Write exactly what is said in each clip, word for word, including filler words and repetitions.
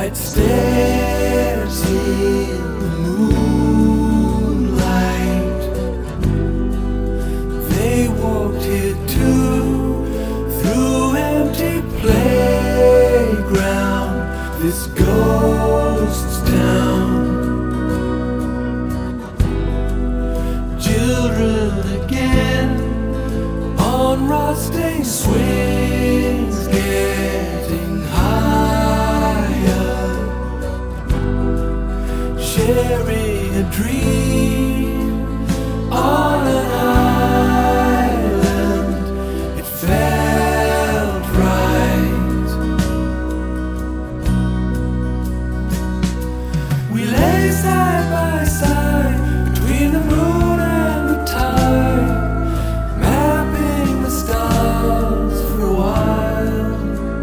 white stairs in the moonlight. They walked here too, through empty playground, this ghost town. Children again on rusting swings, getting higher, sharing a dream on an island. It felt right. We lay side by side between the moon and the tide, mapping the stars for a while.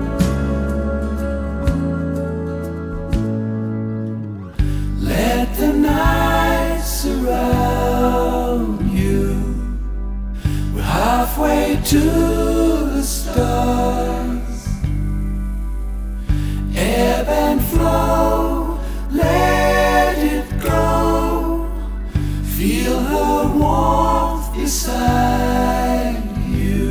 Let the night surround you. We're halfway to the stars. Ebb and flow, let it go. Feel her warmth beside you.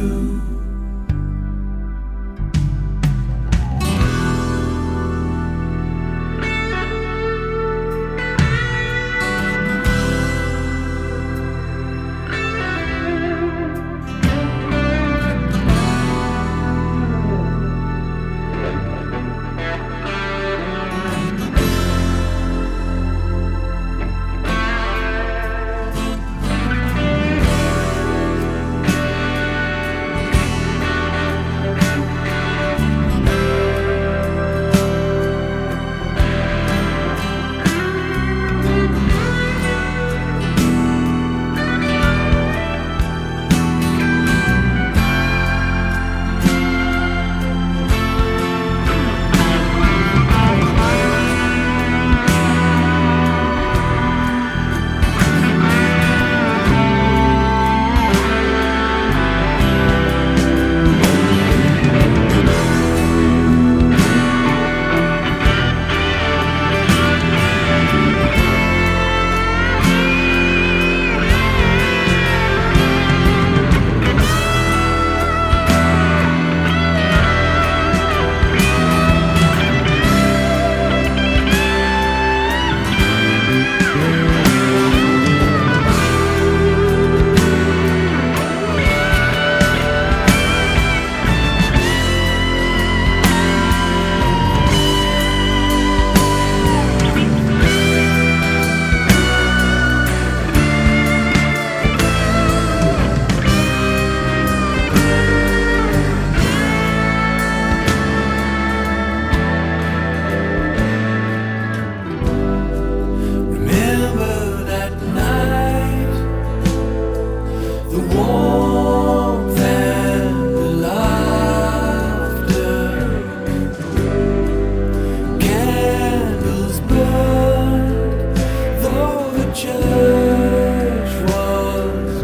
Church was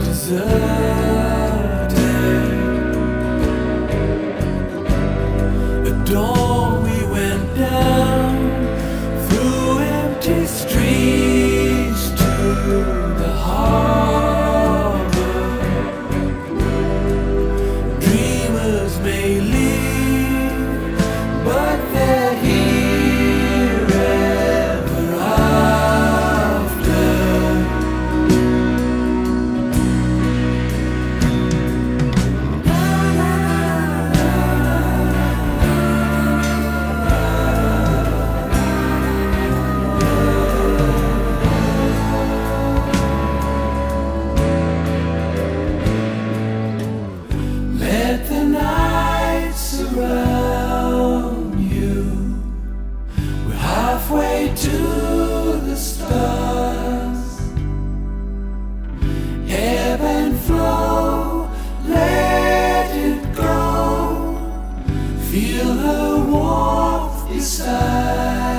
deserted. At dawn we went down through empty streets to the harbor. Dreamers may leave, but they're here ever after. Let the night surround you. We're halfway to the stars. Ebb and flow, let it go. Feel her warmth beside.